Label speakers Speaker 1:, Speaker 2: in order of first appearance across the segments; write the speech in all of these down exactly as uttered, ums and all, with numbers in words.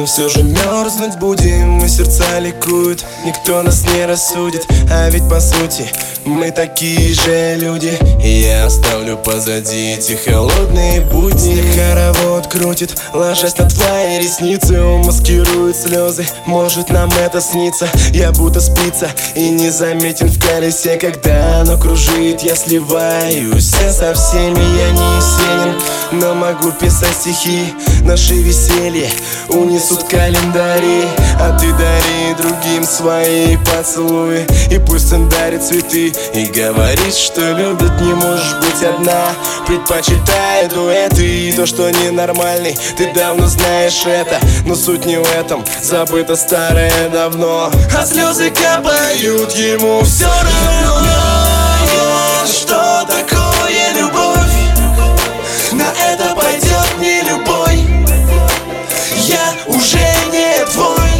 Speaker 1: все же мерзнуть будем, и сердца ликуют. Никто нас не рассудит, а ведь по сути мы такие же люди. И я оставлю позади эти холодные будни. Хоровод крутит, ложась на твои ресницы. Он маскирует слезы, может нам это снится. Я будто спица и не заметен в колесе, когда оно кружит. Я сливаюсь со всеми, я не Есенин, но могу писать стихи. Наши веселья унесут календари, а ты дари другим свои поцелуи. И пусть он дарит цветы и говорит, что любит. Не можешь быть одна, предпочитая дуэты. И то, что ненормальный, ты давно знаешь это. Но суть не в этом, забыто старое давно. А слезы капают, ему все равно. Что такое любовь? На это пойдет не любой. Я уже не твой.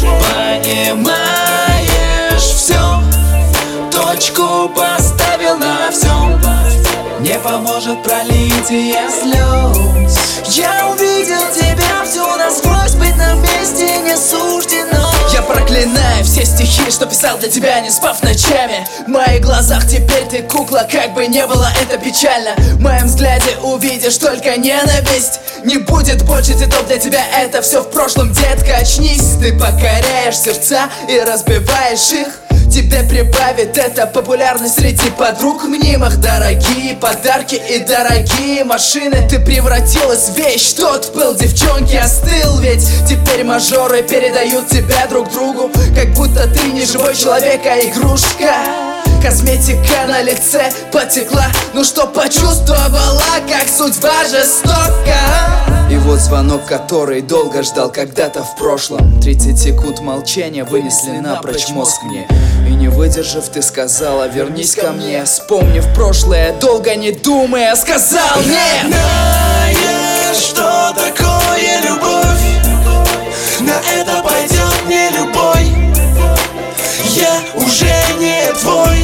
Speaker 2: Понимаешь, все, точку поставил на всем. Не поможет пролитие слез. Я увидел тебя всю насквозь, быть на месте не суждено. Я проклинаю все стихи, что писал для тебя, не спав ночами. В моих глазах теперь ты кукла, как бы не было это печально. В моем взгляде увидишь только ненависть. Не будет больше цветов для тебя, это все в прошлом, детка, очнись. Ты покоряешь сердца и разбиваешь их. Тебе прибавит это популярность среди подруг мнимых. Дорогие подарки и дорогие машины. Ты превратилась в вещь, тот пыл девчонки остыл. Ведь теперь мажоры передают тебя друг другу, как будто ты не живой человек, а игрушка. Косметика на лице потекла, ну что почувствовала, как судьба жестока. И вот звонок, который долго ждал когда-то в прошлом. Тридцать секунд молчания вынесли напрочь мозг мне. И не выдержав, ты сказала: вернись ко мне. Вспомнив прошлое, долго не думая, сказал: нет.
Speaker 1: Знаешь, что такое любовь? На это пойдет не любой. Я уже не твой.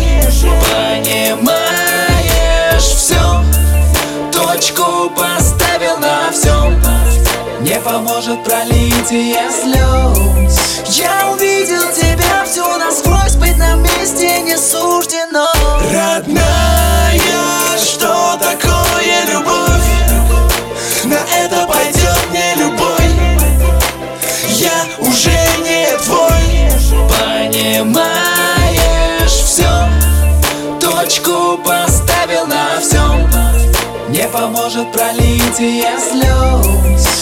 Speaker 2: Понимаешь, все, точку поставил на всем. Не поможет пролитие слез. Я увидел тебя всю насквозь, быть на месте не суждено.
Speaker 1: Родная, что такое любовь? На это пойдет не любой. Я уже не твой.
Speaker 2: Понимаешь, все, точку поставил на всем. Не поможет пролитие слез.